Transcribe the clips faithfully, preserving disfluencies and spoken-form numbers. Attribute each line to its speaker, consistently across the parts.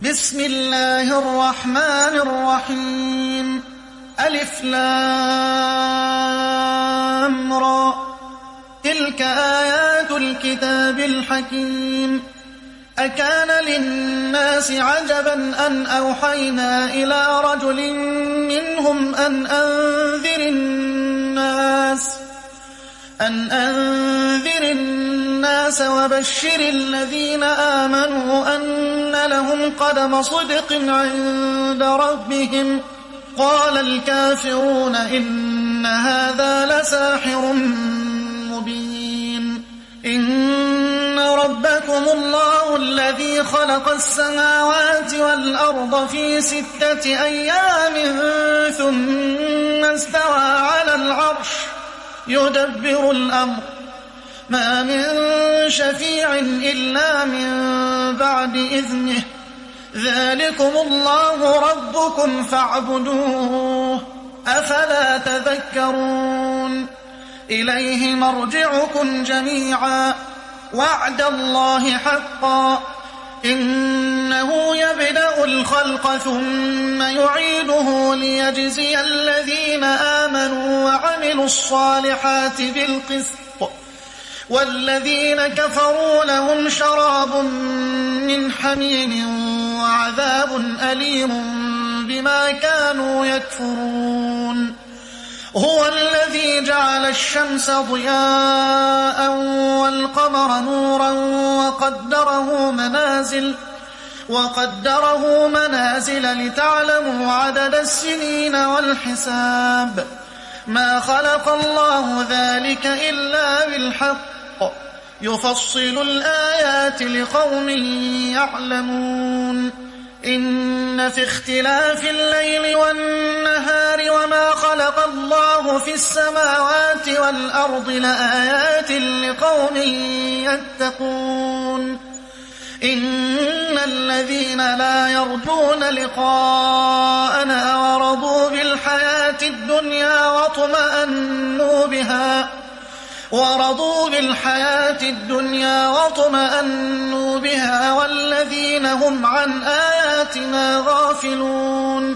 Speaker 1: بسم الله الرحمن الرحيم. ألف لام را، تلك آيات الكتاب الحكيم. أكان للناس عجبا أن أوحينا إلى رجل منهم أن أنذر الناس أن أنذر الناس وبشر الذين آمنوا أن لهم قدم صدق عند ربهم. قال الكافرون إن هذا لساحر مبين. إن ربكم الله الذي خلق السماوات والأرض في ستة أيام ثم استوى على العرش يدبر الأمر ما من شفيع إلا من بعد إذنه. ذلكم الله ربكم فاعبدوه أفلا تذكرون. إليه مرجعكم جميعا وعد الله حقا إنه يبدأ الخلق ثم يعيده ليجزي الذين آمنوا وعملوا الصالحات بالقسط والذين كفروا لهم شراب من حميم وعذاب أليم بما كانوا يكفرون. هو الذي جعل الشمس ضياء والقمر نورا وقدره منازل وقدره منازل لتعلموا عدد السنين والحساب. ما خلق الله ذلك إلا بالحق يفصل الآيات لقوم يعلمون. إن في اختلاف الليل والنهار وما خلق الله في السماوات والأرض لآيات لقوم يتقون. إن الذين لا يرجون لقاءنا ورضوا بالحياة الدنيا واطمأنوا بها ورضوا بالحياة الدنيا واطمأنوا بها والذين هم عن آياتنا غافلون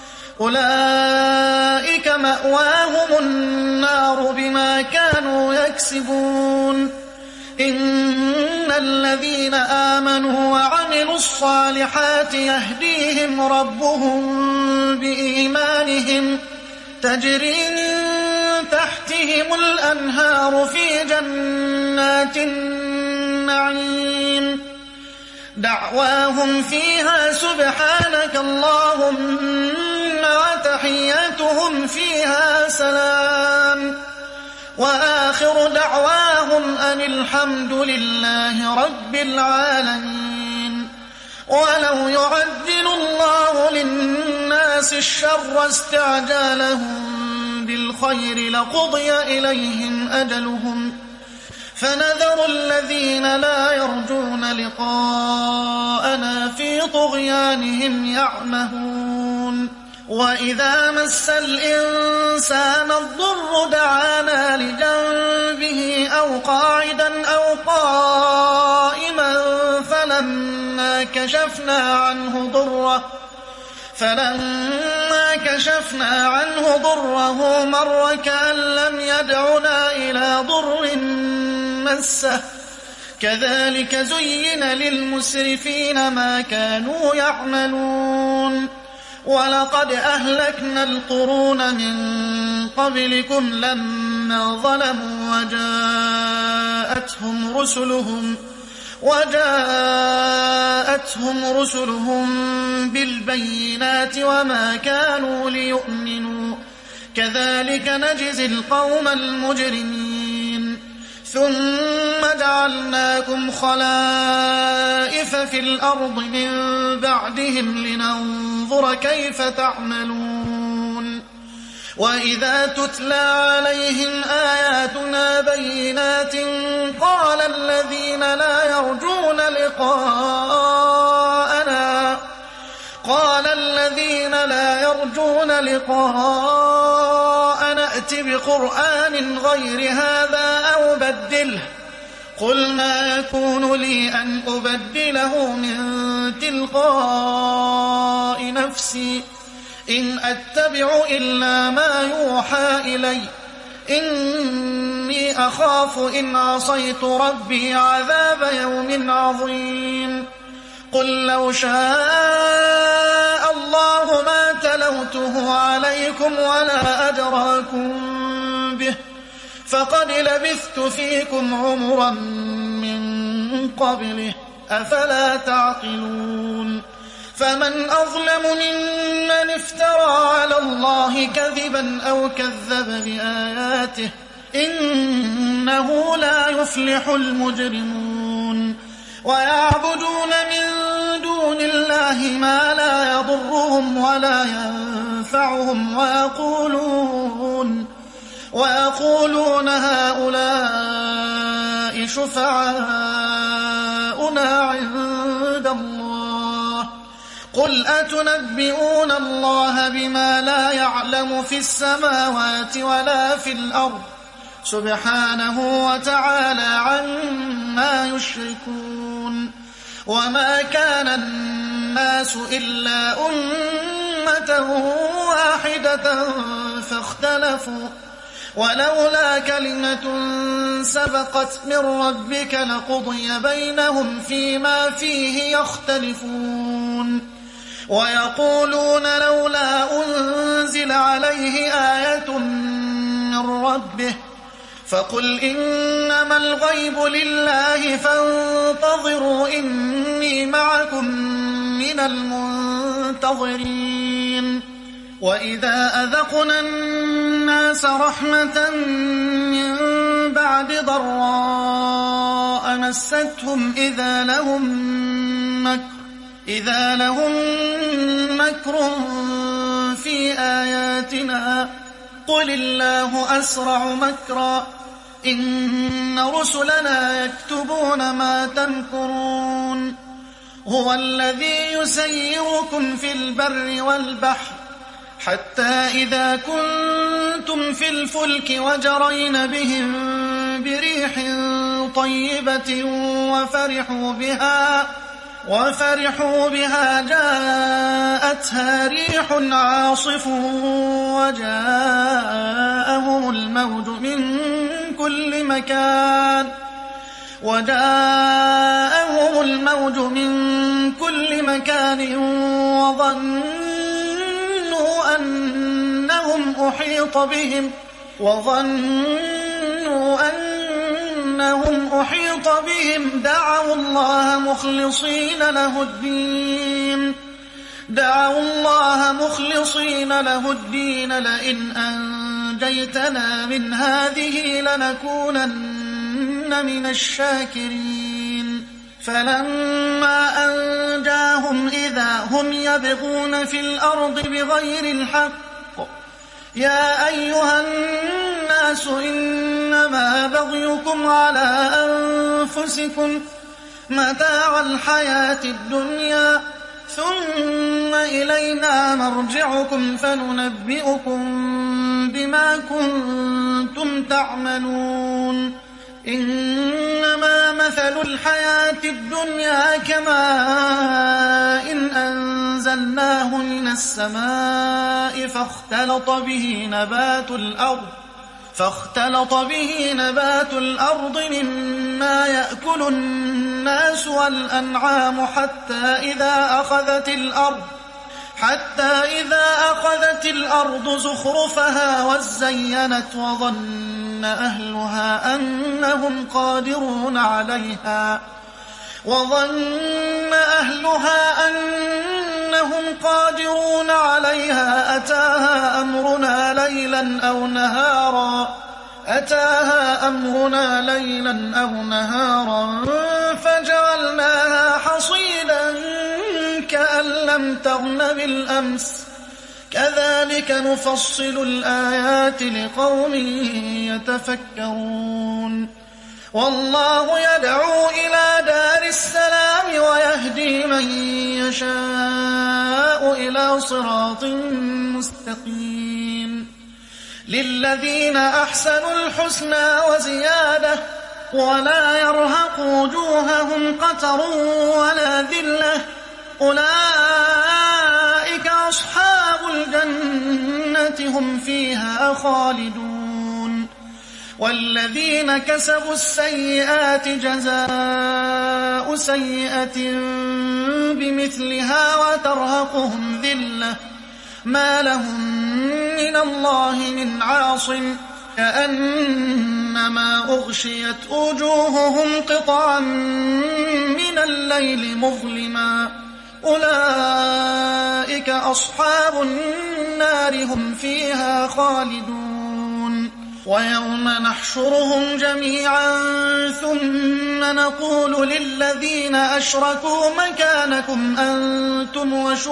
Speaker 1: أولئك مأواهم النار بما كانوا يكسبون. إن الذين آمنوا وعملوا الصالحات يهديهم ربهم بإيمانهم تجري من تحتهم الأنهار في جنات النعيم. دعواهم فيها سبحانك اللهم وتحياتهم فيها سلام وآخر دعواهم أن الحمد لله رب العالمين. ولو يعجل الله للناس الشر استعجالهم بالخير لقضي إليهم أجلهم فنذر الذين لا يرجون لقاءنا في طغيانهم يعمهون. وإذا مس الإنسان الضر دعانا لجنبه أو قاعدا أو قائما فلما كشفنا عنه ضره فلما كشفنا عنه ضره مر كأن لم يدعنا إلى ضر مسه. كذلك زين للمسرفين ما كانوا يعملون. ولقد أهلكنا القرون من قبلكم لما ظلموا وجاءتهم رسلهم وجاءتهم رسلهم بالبينات وما كانوا ليؤمنوا كذلك نجزي القوم المجرمين. ثم جعلناكم خلائف في الأرض من بعدهم لننظر كيف تعملون. وإذا تتلى عليهم آياتنا بينات قال الذين لا يرجون لقاءنا قال الذين لا يرجون لقاءنا ائت بقرآن غير هذا أو بدله قل ما يكون لي أن أبدله من تلقاء نفسي إن أتبع إلا ما يوحى إلي إني أخاف إن عصيت ربي عذاب يوم عظيم قل لو شاء الله ما تلوته عليكم ولا أدراكم به فقد لبثت فيكم عمرا من قبله أفلا تعقلون فمن أظلم ممن افترى على الله كذبا أو كذب بآياته إنه لا يفلح المجرمون ويعبدون من دون الله ما لا يضرهم ولا ينفعهم ويقولون ويقولون هؤلاء شفعاؤنا عند الله قل أتنبئون الله بما لا يعلم في السماوات ولا في الأرض سبحانه وتعالى عما يشركون وما كان الناس إلا أمة واحدة فاختلفوا ولولا كلمة سبقت من ربك لقضي بينهم فيما فيه يختلفون ويقولون لولا أنزل عليه آية من ربه فقل إنما الغيب لله فانتظروا إني معكم من المنتظرين وإذا أذقنا الناس رحمة من بعد ضراء مستهم إذا لهم مكر إذا لهم مكر في آياتنا قل الله أسرع مكرا إن رسلنا يكتبون ما تمكرون هو الذي يسيركم في البر والبحر حتى إذا كنتم في الفلك وجرين بهم بريح طيبة وفرحوا بها وفرحوا بها جاءتها ريح عاصف وجاءهم الموج من كل مكان وجاءهم الموج من كل مكان وظنوا أنهم أحيط بهم وظنوا أنهم أحيط بهم دعوا الله مخلصين له الدين دعوا الله مخلصين له الدين لئن أنجيتنا من هذه لنكونن من الشاكرين فلما أنجاهم إذا هم يبغون في الأرض بغير الحق يا أيها الناس إنما بغيكم على أنفسكم متاع الحياة الدنيا ثم إلينا مرجعكم فننبئكم بما كنتم تعملون إنما مثل الحياة الدنيا كماء إن أنزلناه من السماء فاختلط به نبات الأرض فاختلط به نبات الأرض مما يأكل الناس والأنعام حتى إذا أخذت الأرض حتى إذا أخذت الأرض زخرفها وزينت وظن أهلها أنهم قادرون عليها وظن أهلها أنهم قادرون عليها أتاها أمرنا ليلا أو نهارا أتاها أمرنا ليلا أو نهارا فجعلناها حصيدا كأن لم تغن بالأمس كذلك نفصل الآيات لقوم يتفكرون والله يدعو إلى دار السلام ويهدي من يشاء إلى صراط مستقيم للذين أحسنوا الحسنى وزيادة ولا يرهق وجوههم قتر ولا ذلة أولئك أصحاب الجنة هم فيها خالدون والذين كسبوا السيئات جزاء سيئة بمثلها وترهقهم ذلة ما لهم من الله من عاصم كأنما أغشيت وجوههم قطعا من الليل مظلما أولئك أصحاب النار هم فيها خالدون ويوم نحشرهم جميعا ثم نقول للذين أشركوا مكانكم أنتم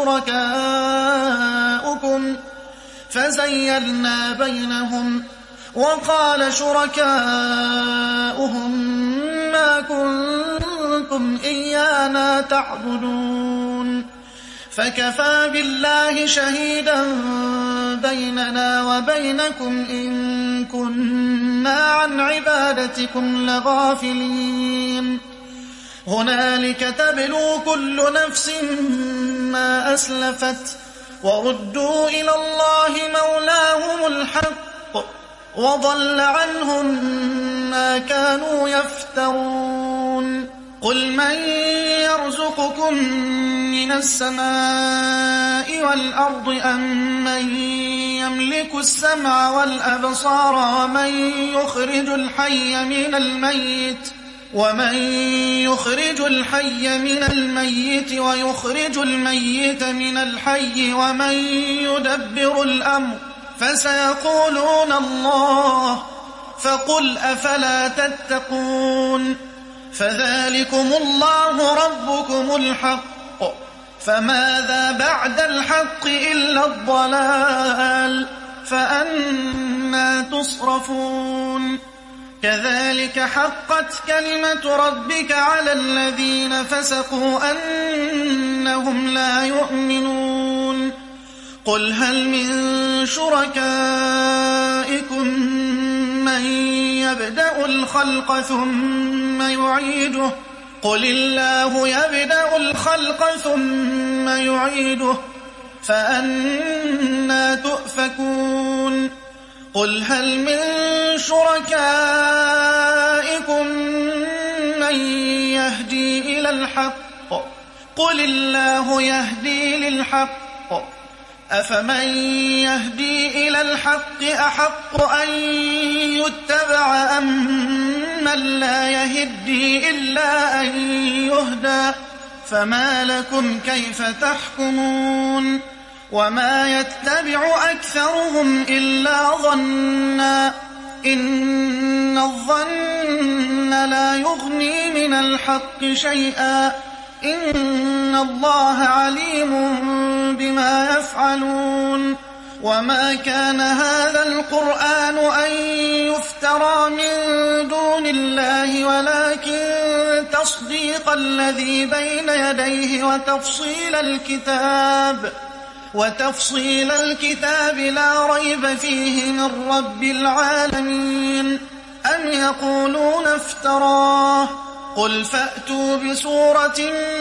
Speaker 1: وشركاؤكم فزيلنا بينهم وقال شركاؤهم ما كنتم إيانا تعبدون فكفى بالله شهيدا بيننا وبينكم إن كنا عن عبادتكم لغافلين هنالك تبلو كل نفس ما أسلفت وردوا إلى الله مولاهم الحق وضل عنهم ما كانوا يفترون قل من يرزقكم من السماء والأرض أم من يملك السمع والأبصار ومن يخرج الحي من الميت ومن يخرج الحي من الميت ويخرج الميت من الحي ومن يدبر الأمر فسيقولون الله فقل أفلا تتقون فذلكم الله ربكم الحق فماذا بعد الحق إلا الضلال فأنى تصرفون كذلك حقت كلمة ربك على الذين فسقوا أنهم لا يؤمنون قل هل من شركائكم من يبدأ الخلق ثم يعيده قل الله يبدأ الخلق ثم يعيده فأنى تؤفكون قل هل من شركائكم من يهدي إلى الحق قل الله يهدي للحق أفمن يهدي إلى الحق أحق أن يتبع أم من لا يهدي إلا أن يهدى فما لكم كيف تحكمون وما يتبع أكثرهم إلا ظنا إن الظن لا يغني من الحق شيئا إن الله عليم بما يفعلون وما كان هذا القرآن أن يفترى من دون الله ولكن تصديق الذي بين يديه وتفصيل الكتاب وتفصيل الكتاب لا ريب فيه من رب العالمين أم يقولون افتراه قل فأتوا بسورة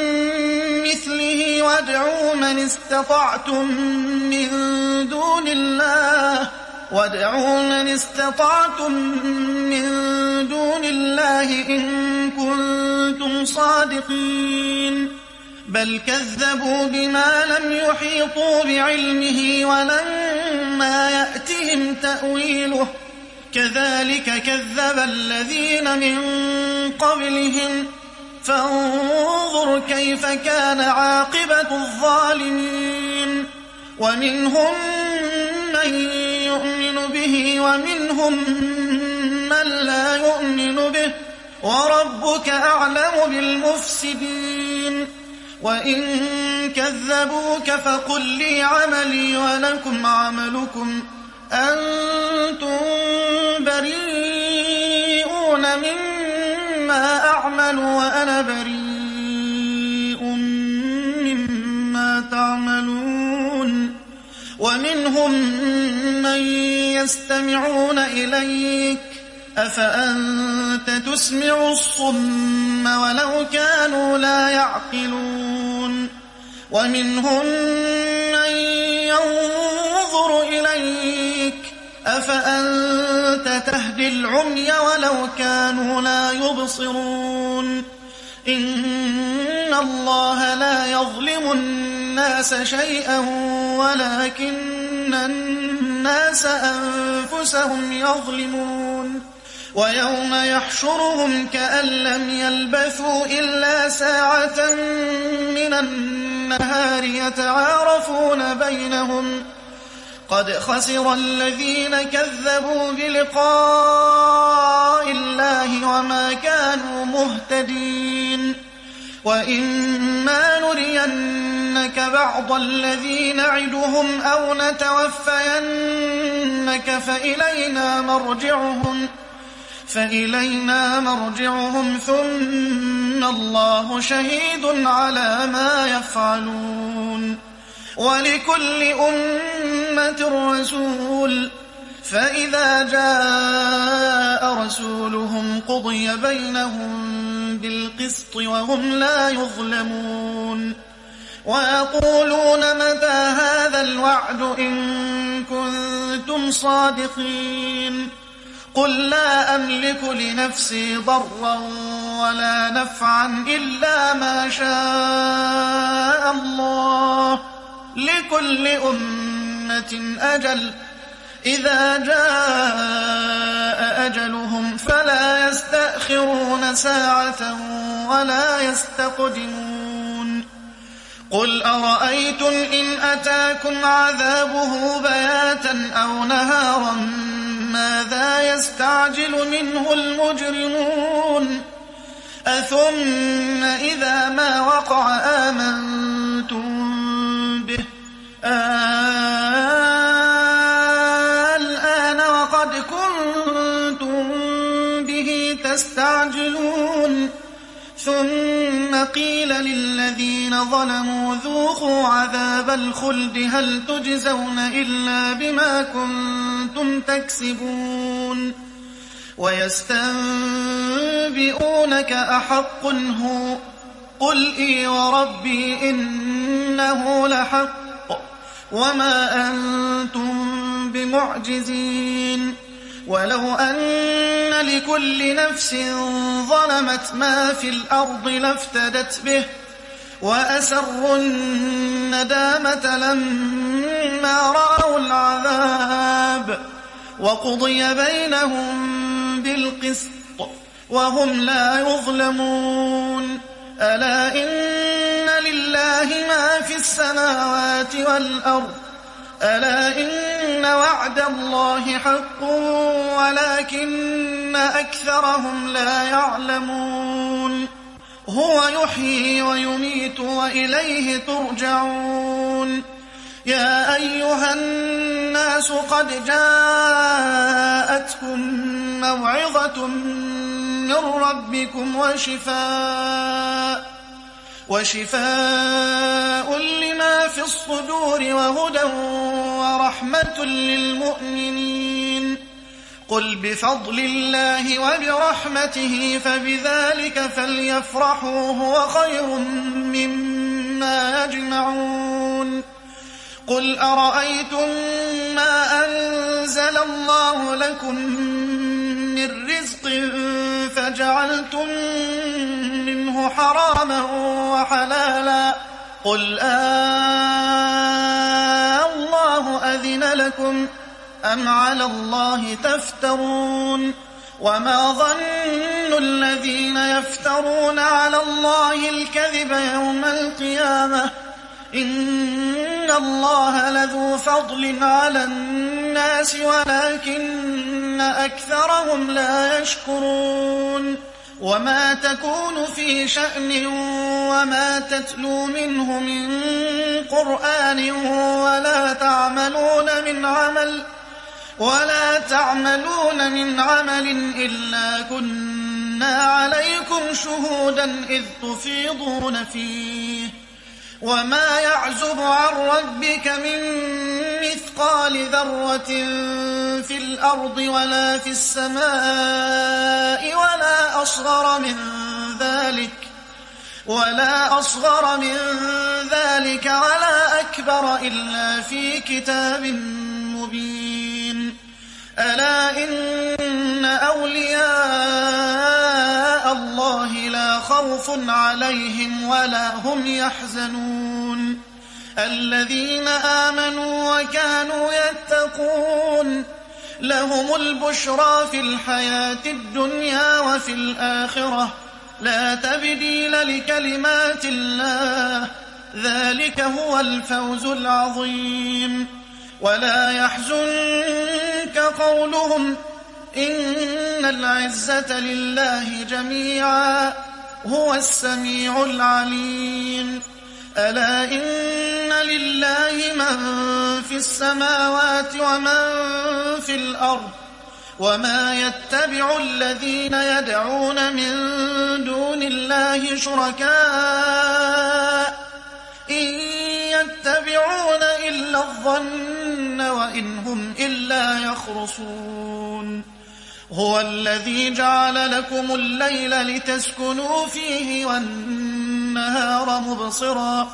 Speaker 1: مثله وادعوا من استطعتم من دون الله وادعوا من استطعتم من دون الله إن كنتم صادقين بل كذبوا بما لم يحيطوا بعلمه ولما يأتهم تأويله كذلك كذب الذين من قبلهم فانظر كيف كان عاقبة الظالمين ومنهم من يؤمن به ومنهم من لا يؤمن به وربك أعلم بالمفسدين وإن كذبوك فقل لي عملي ولكم عملكم أنتم بريئون مما أعمل وأنا بريء مما تعملون ومنهم من يستمعون إليك أفأنت تسمع الصم ولو كانوا لا يعقلون ومنهم من ينظر إليك أفأنت تهدي العمي ولو كانوا لا يبصرون إن الله لا يظلم الناس شيئا ولكن الناس أنفسهم يظلمون ويوم يحشرهم كأن لم يلبثوا إلا ساعة من النهار يتعارفون بينهم قد خسر الذين كذبوا بلقاء الله وما كانوا مهتدين وإما نرينك بعض الذي نعدهم أو نتوفينك فإلينا مرجعهم فإلينا مرجعهم ثم الله شهيد على ما يفعلون ولكل أمة رسول فإذا جاء رسولهم قضي بينهم بالقسط وهم لا يظلمون ويقولون متى هذا الوعد إن كنتم صادقين قل لا أملك لنفسي ضرا ولا نفعا إلا ما شاء الله لكل أمة أجل إذا جاء أجلهم فلا يستأخرون ساعة ولا يستقدمون قل أرأيتم إن أتاكم عذابه بياتا أو نهارا ماذا يستعجل منه المجرمون أثم إذا ما وقع آمنتم به الآن وقد كنتم به تستعجلون ثم قيل للذين ظلموا ذوقوا عذاب الخلد هل تجزون إلا بما كنتم تكسبون ويستنبئونك أحق هو قل إي وربي إنه لحق وما أنتم بمعجزين ولو أن لكل نفس ظلمت ما في الأرض لافتدت به وأسروا الندامة لما رأوا العذاب وقضي بينهم بالقسط وهم لا يظلمون ألا إن لله ما في السماوات والأرض ألا إن وعد الله حق ولكن أكثرهم لا يعلمون هو يحيي ويميت وإليه ترجعون يا أيها الناس قد جاءتكم موعظة من ربكم وشفاء وشفاء لما في الصدور وهدى ورحمة للمؤمنين قل بفضل الله وبرحمته فبذلك فليفرحوا هو خير مما يجمعون قل أرأيتم ما أنزل الله لكم من رزق فجعلتم منه حراما وحلالا قل آه الله أذن لكم أم على الله تفترون وما ظن الذين يفترون على الله الكذب يوم القيامة إن الله لذو فضل على الناس ولكن أكثرهم لا يشكرون وما تكون في شأن وما تتلو منه من قرآن ولا تعملون من عمل ولا تعملون من عمل إلا كنا عليكم شهودا إذ تفيضون فيه وما يعزب عن ربك من مثقال مثقال ذرة في الأرض ولا في السماء ولا أصغر من ذلك ولا أصغر من ذلك ولا أكبر إلا في كتاب مبين. ألا إن أولياء الله لا خوف عليهم ولا هم يحزنون الذين آمنوا وكانوا يتقون لهم البشرى في الحياة الدنيا وفي الآخرة لا تبديل لكلمات الله ذلك هو الفوز العظيم. ولا يحزنك قولهم إن العزة لله جميعا هو السميع العليم. ألا إن لله من في السماوات ومن في الأرض وما يتبع الذين يدعون من دون الله شركاء إن يتبعون إلا الظن وإن هم إلا يخرصون. هو الذي جعل لكم الليل لتسكنوا فيه والنهار مبصرا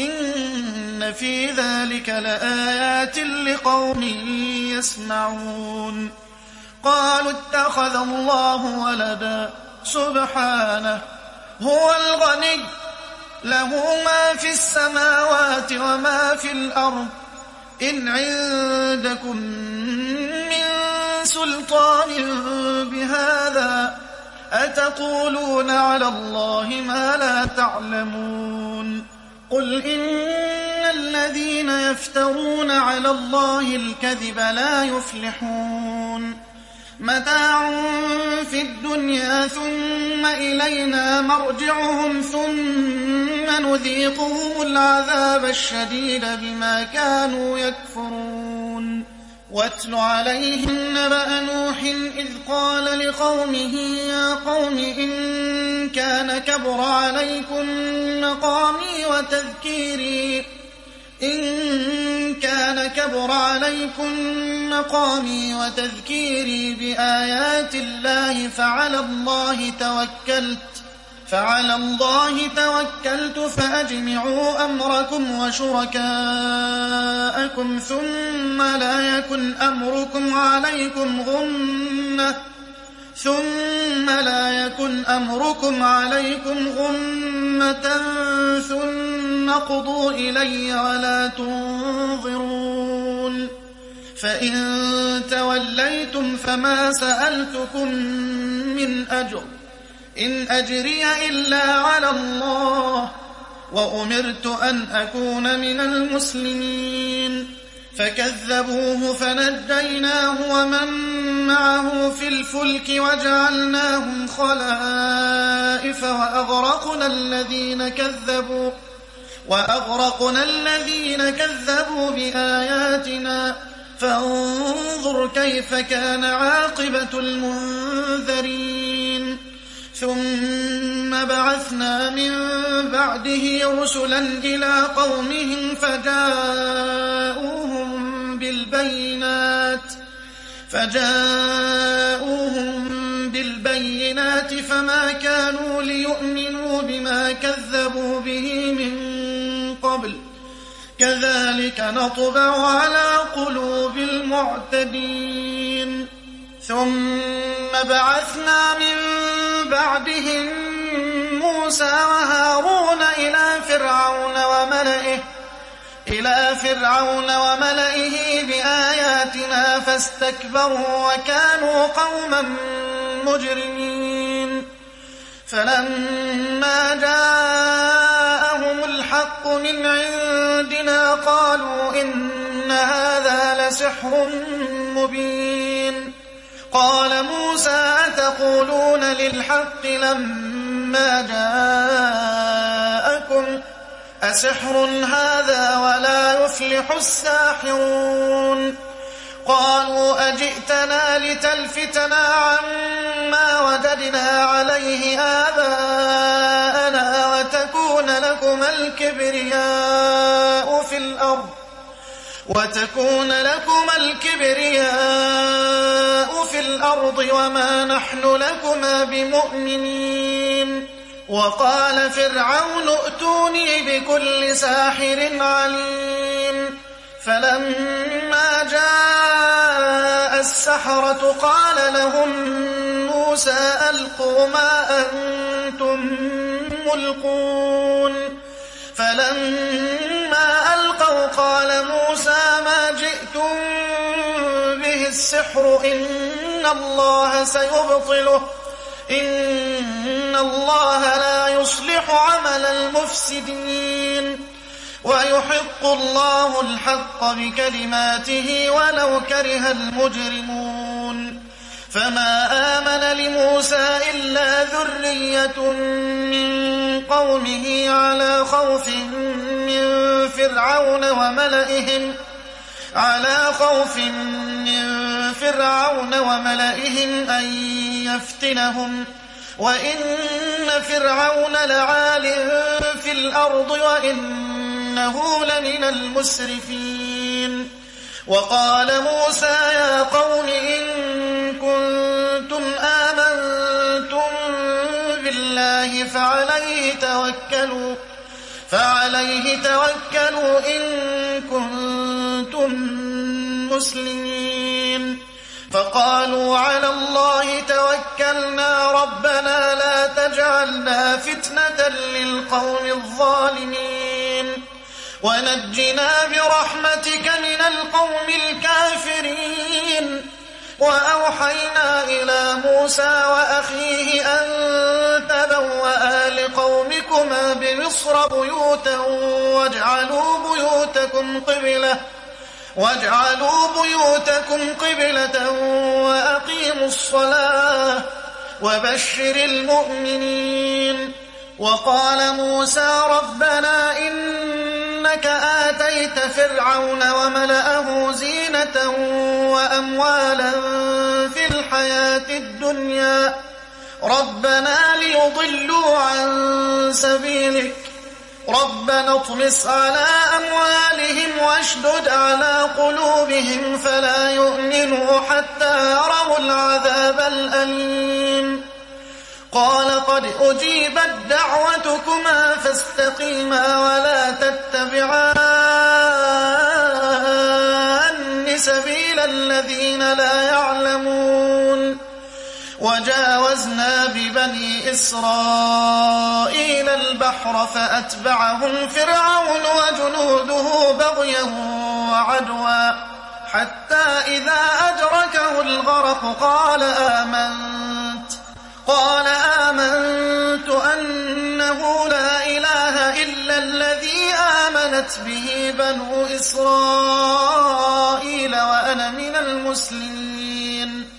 Speaker 1: إن في ذلك لآيات لقوم يسمعون. قالوا اتخذ الله ولدا سبحانه هو الغني له ما في السماوات وما في الأرض إن عندكم من سلطان بهذا أتقولون على الله ما لا تعلمون. قل إن الذين يفترون على الله الكذب لا يفلحون متاع في الدنيا ثم إلينا مرجعهم ثم نذيقهم العذاب الشديد بما كانوا يكفرون. واتل عليهم نبأ نوح إذ قال لقومه يا قوم إن كان كبر عليكم مقامي وتذكيري إن كان كبر عليكم مقامي وتذكيري بآيات الله فعلى الله توكلت فعلى الله توكلت فأجمعوا أمركم وشركاءكم ثم لا يكن أمركم عليكم غمة ثم لا يكن أمركم عليكم غمة ثم قضوا إلي ولا تنظرون. فإن توليتم فما سألتكم من أجر إن أجري إلا على الله وأمرت أن أكون من المسلمين. فكذبوه فنجيناه ومن معه في الفلك وجعلناهم خلائف وأغرقنا الذين كذبوا وأغرقنا الذين كذبوا بآياتنا فانظر كيف كان عاقبة المنذرين. ثم بعثنا من بعده رسلا إلى قومهم فجاءوهم بالبينات فجاءوهم بالبينات فما كانوا ليؤمنوا بما كذبوا به من قبل كذلك نطبع على قلوب المعتدين. ثم بعثنا من بعدهم موسى وهارون إلى فرعون وملئه إلى فرعون وملئه بآياتنا فاستكبروا وكانوا قوما مجرمين. فلما جاءهم الحق من عندنا قالوا إن هذا لسحر مبين. قال موسى أتقولون للحق لما جاءكم أسحر هذا ولا يفلح الساحرون. قالوا أجئتنا لتلفتنا عما وجدنا عليه آباءنا وتكون لكما الكبرياء في الأرض وتكون لكما الكبرياء في الأرض وما نحن لكما بمؤمنين وقال فرعون ائتوني بكل ساحر عليم فلما جاء السحرة قال لهم موسى ألقوا ما أنتم ملقون فلما ألقوا قال موسى ما جئتم به السحر إن الله سيبطله إن الله لا يصلح عمل المفسدين ويحق الله الحق بكلماته ولو كره المجرمون فما آمن لموسى إلا ذرية من قومه على خوف من فرعون وملئهم على خوف من فرعون وملئهم أن يفتنهم وإن فرعون لعال في الأرض وإنه لمن المسرفين وقال موسى يا قوم إن كنتم آمنتم بالله فعليه توكلوا فعليه توكلوا إن كنتم مسلمين فقالوا على الله توكلنا ربنا لا تجعلنا فتنة للقوم الظالمين ونجنا برحمتك من القوم الكافرين وأوحينا إلى موسى وأخيه أن تبوأ لقومكما بمصر بيوتا واجعلوا بيوتكم قبلة واجعلوا بيوتكم قبلة وأقيموا الصلاة وبشر المؤمنين وقال موسى ربنا إنك آتيت فرعون وملأه زينة وأموالا في الحياة الدنيا ربنا ليضلوا عن سبيلك ربنا اطمس على أموالهم واشدد على قلوبهم فلا يؤمنوا حتى يروا العذاب الأليم قال قد أجيبت دعوتكما فاستقيما ولا تتبعان سبيل الذين لا يعلمون وجاوزنا ببني إسرائيل البحر فأتبعهم فرعون وجنوده بغيا وعدوا حتى إذا أدركه الغرق قال آمنت قال آمنت أنه لا إله إلا الذي آمنت به بنو إسرائيل وأنا من المسلمين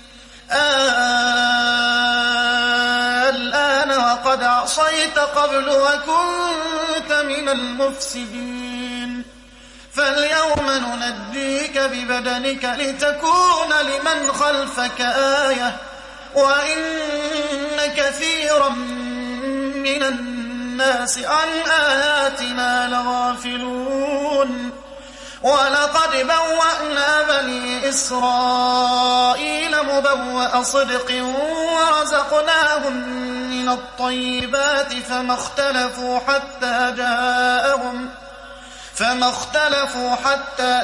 Speaker 1: الآن وقد عصيت قبل وكنت من المفسدين فاليوم ننجيك ببدنك لتكون لمن خلفك آية وإن كثيرا من الناس عن آياتنا لغافلون ولقد بوأنا بني إسرائيل مبوأ صدق ورزقناهم من الطيبات فما اختلفوا حتى جاءهم فما اختلفوا حتى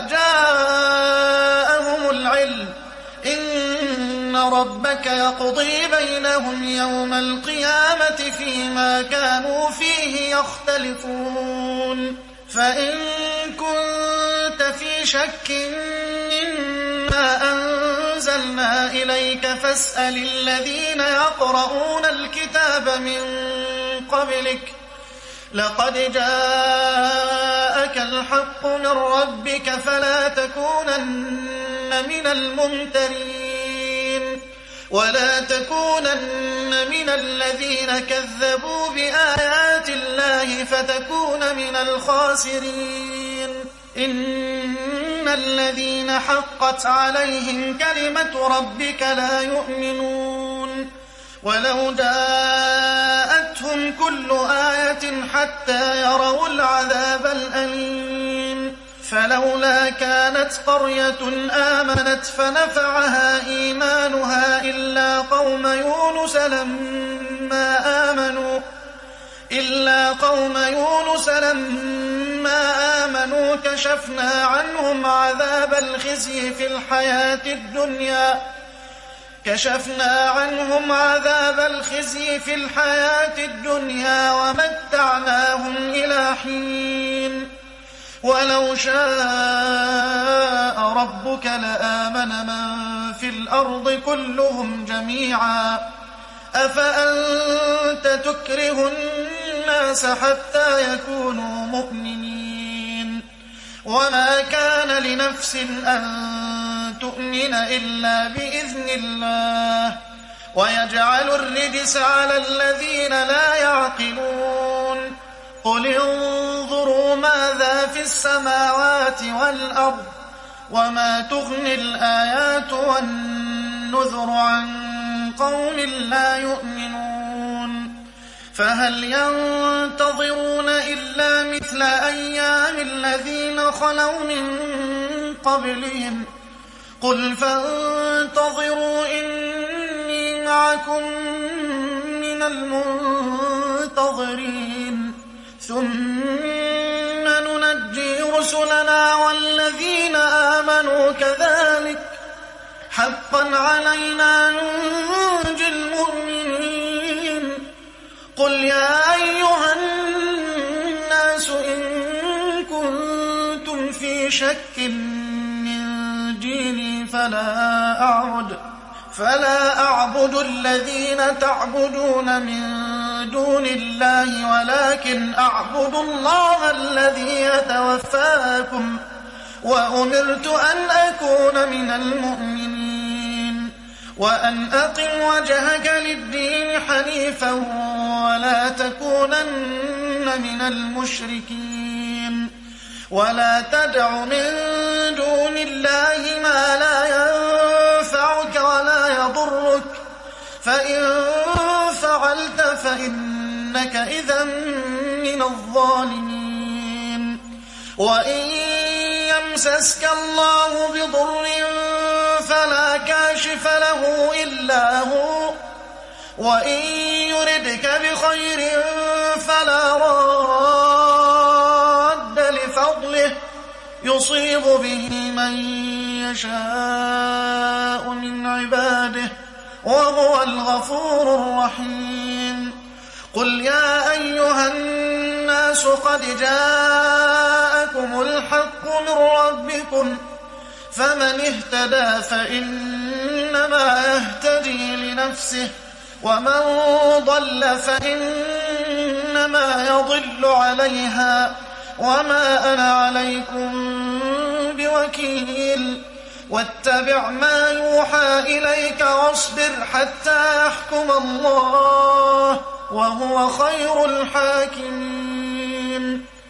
Speaker 1: جاءهم العلم إن ربك يقضي بينهم يوم القيامة فيما كانوا فيه يختلفون فإن كنت في شك مما أنزلنا إليك فاسأل الذين يقرؤون الكتاب من قبلك لقد جاءك الحق من ربك فلا تكونن من الممترين ولا تكونن من الذين كذبوا بآيات الله فتكون من الخاسرين إن الذين حقت عليهم كلمة ربك لا يؤمنون ولو جاءتهم كل آية حتى يروا العذاب الأليم فلولا كانت قرية آمنت فنفعها إيمانها إلا قوم يونس لما آمنوا إلا قوم يونس لما آمنوا كشفنا عنهم عذاب الخزي في الحياة الدنيا كشفنا عنهم عذاب الخزي في الحياة الدنيا ومتعناهم إلى حين ولو شاء ربك لآمن من في الأرض كلهم جميعا أفأنت تكره الناس حتى يكونوا مؤمنين وما كان لنفس أن تؤمن إلا بإذن الله ويجعل الرجس على الذين لا يعقلون قل انظروا ماذا في السماوات والأرض وما تغني الآيات والنذر عن قوم لا يؤمنون فهل ينتظرون إلا مثل أيام الذين خلوا من قبلهم قل فانتظروا إني معكم من المنتظرين ثم ننجي رسلنا والذين آمنوا كذلك حقا علينا ننجي المؤمنين قل يا أيها الناس إن كنتم في شك من ديني فلا أعبد فلا أعبد الذين تعبدون من دون الله ولكن أعبد الله الذي يتوفاكم وأمرت أن أكون من المؤمنين وأن أقم وجهك للدين حنيفا ولا تكونن من المشركين ولا تدع من دون الله ما لا ينفعك ولا يضرك فإن فعلت فإنك إذا من الظالمين وإن يمسسك الله بضر فلا كاشف له إلا هو وإن يردك بخير فلا راد لفضله يصيب به من يشاء من عباده وهو الغفور الرحيم قل يا أيها الناس قد جاءكم الحق من ربكم فمن اهتدى فإنما يهتدي لنفسه ومن ضل فإنما يضل عليها وما أنا عليكم بوكيل واتبع ما يوحى إليك واصبر حتى يحكم الله وهو خير الحاكمين